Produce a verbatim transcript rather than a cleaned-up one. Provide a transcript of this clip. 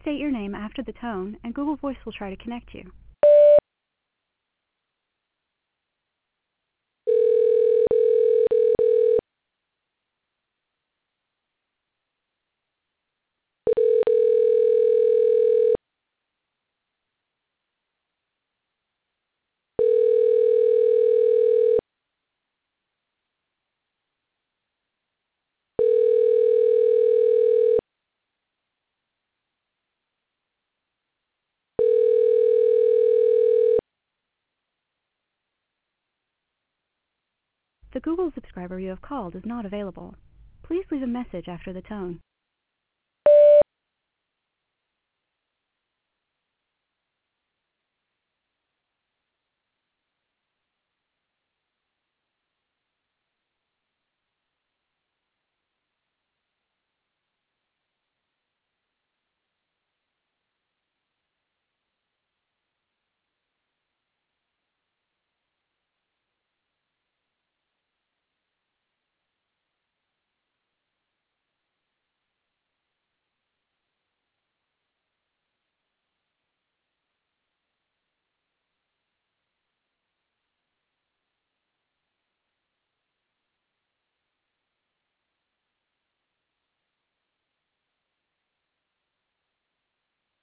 state your name after the tone, and Google Voice will try to connect you. The Google subscriber you have called is not available. Please leave a message after the tone.